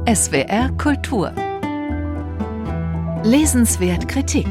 SWR Kultur. Lesenswert Kritik.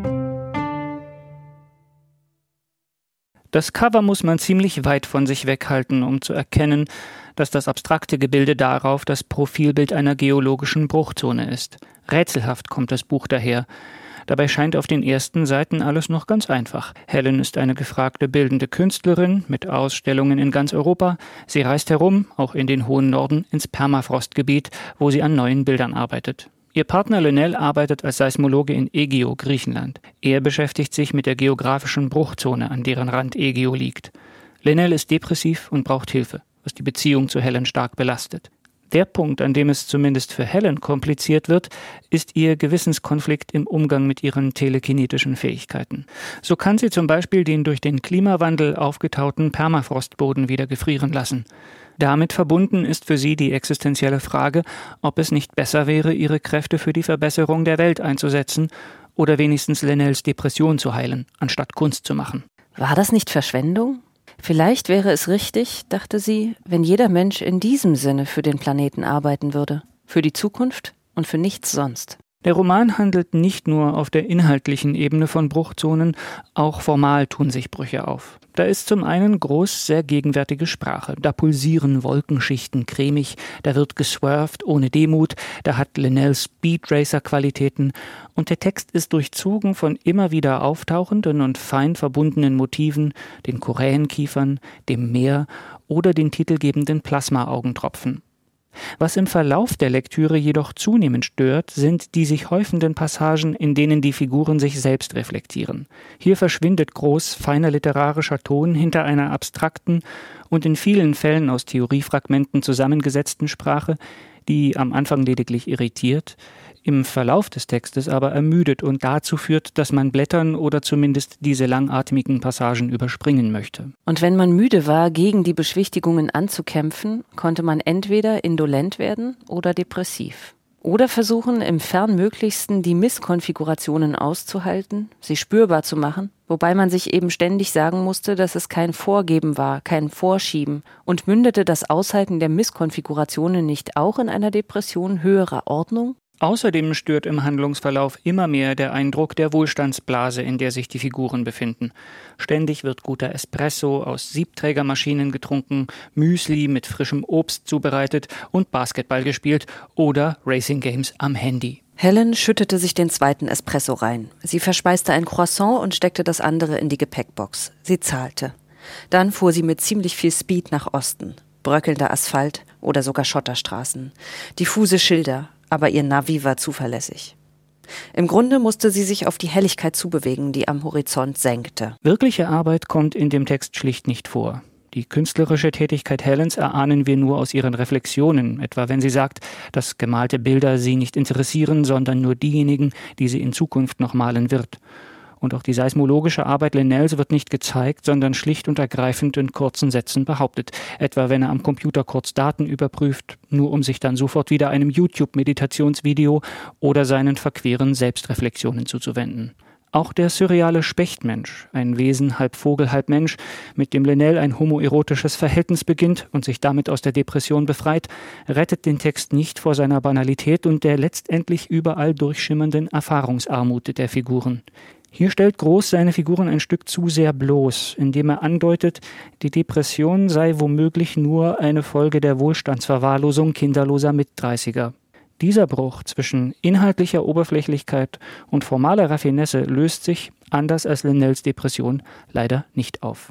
Das Cover muss man ziemlich weit von sich weghalten, um zu erkennen, dass das abstrakte Gebilde darauf das Profilbild einer geologischen Bruchzone ist. Rätselhaft kommt das Buch daher. Dabei scheint auf den ersten Seiten alles noch ganz einfach. Helen ist eine gefragte bildende Künstlerin mit Ausstellungen in ganz Europa. Sie reist herum, auch in den hohen Norden, ins Permafrostgebiet, wo sie an neuen Bildern arbeitet. Ihr Partner Lynell arbeitet als Seismologe in Aigeo, Griechenland. Er beschäftigt sich mit der geografischen Bruchzone, an deren Rand Aigeo liegt. Lynell ist depressiv und braucht Hilfe, was die Beziehung zu Helen stark belastet. Der Punkt, an dem es zumindest für Helen kompliziert wird, ist ihr Gewissenskonflikt im Umgang mit ihren telekinetischen Fähigkeiten. So kann sie zum Beispiel den durch den Klimawandel aufgetauten Permafrostboden wieder gefrieren lassen. Damit verbunden ist für sie die existenzielle Frage, ob es nicht besser wäre, ihre Kräfte für die Verbesserung der Welt einzusetzen oder wenigstens Lynells Depression zu heilen, anstatt Kunst zu machen. War das nicht Verschwendung? Vielleicht wäre es richtig, dachte sie, wenn jeder Mensch in diesem Sinne für den Planeten arbeiten würde, für die Zukunft und für nichts sonst. Der Roman handelt nicht nur auf der inhaltlichen Ebene von Bruchzonen, auch formal tun sich Brüche auf. Da ist zum einen groß sehr gegenwärtige Sprache. Da pulsieren Wolkenschichten cremig, da wird geswerft ohne Demut, da hat Lynell Speedracer-Qualitäten und der Text ist durchzogen von immer wieder auftauchenden und fein verbundenen Motiven, den Korällenkiefern, dem Meer oder den titelgebenden Plasma-Augentropfen. Was im Verlauf der Lektüre jedoch zunehmend stört, sind die sich häufenden Passagen, in denen die Figuren sich selbst reflektieren. Hier verschwindet groß feiner literarischer Ton hinter einer abstrakten und in vielen Fällen aus Theoriefragmenten zusammengesetzten Sprache, die am Anfang lediglich irritiert, im Verlauf des Textes aber ermüdet und dazu führt, dass man blättern oder zumindest diese langatmigen Passagen überspringen möchte. Und wenn man müde war, gegen die Beschwichtigungen anzukämpfen, konnte man entweder indolent werden oder depressiv. Oder versuchen, im Fernmöglichsten die Misskonfigurationen auszuhalten, sie spürbar zu machen, wobei man sich eben ständig sagen musste, dass es kein Vorgeben war, kein Vorschieben, und mündete das Aushalten der Misskonfigurationen nicht auch in einer Depression höherer Ordnung? Außerdem stört im Handlungsverlauf immer mehr der Eindruck der Wohlstandsblase, in der sich die Figuren befinden. Ständig wird guter Espresso aus Siebträgermaschinen getrunken, Müsli mit frischem Obst zubereitet und Basketball gespielt oder Racing Games am Handy. Helen schüttete sich den zweiten Espresso rein. Sie verspeiste ein Croissant und steckte das andere in die Gepäckbox. Sie zahlte. Dann fuhr sie mit ziemlich viel Speed nach Osten. Bröckelnder Asphalt oder sogar Schotterstraßen. Diffuse Schilder. Aber ihr Navi war zuverlässig. Im Grunde musste sie sich auf die Helligkeit zubewegen, die am Horizont senkte. Wirkliche Arbeit kommt in dem Text schlicht nicht vor. Die künstlerische Tätigkeit Helens erahnen wir nur aus ihren Reflexionen, etwa wenn sie sagt, dass gemalte Bilder sie nicht interessieren, sondern nur diejenigen, die sie in Zukunft noch malen wird. Und auch die seismologische Arbeit Lynells wird nicht gezeigt, sondern schlicht und ergreifend in kurzen Sätzen behauptet. Etwa wenn er am Computer kurz Daten überprüft, nur um sich dann sofort wieder einem YouTube-Meditationsvideo oder seinen verqueren Selbstreflexionen zuzuwenden. Auch der surreale Spechtmensch, ein Wesen halb Vogel, halb Mensch, mit dem Lynell ein homoerotisches Verhältnis beginnt und sich damit aus der Depression befreit, rettet den Text nicht vor seiner Banalität und der letztendlich überall durchschimmernden Erfahrungsarmut der Figuren. Hier stellt Groß seine Figuren ein Stück zu sehr bloß, indem er andeutet, die Depression sei womöglich nur eine Folge der Wohlstandsverwahrlosung kinderloser Mitdreißiger. Dieser Bruch zwischen inhaltlicher Oberflächlichkeit und formaler Raffinesse löst sich, anders als Lynells Depression, leider nicht auf.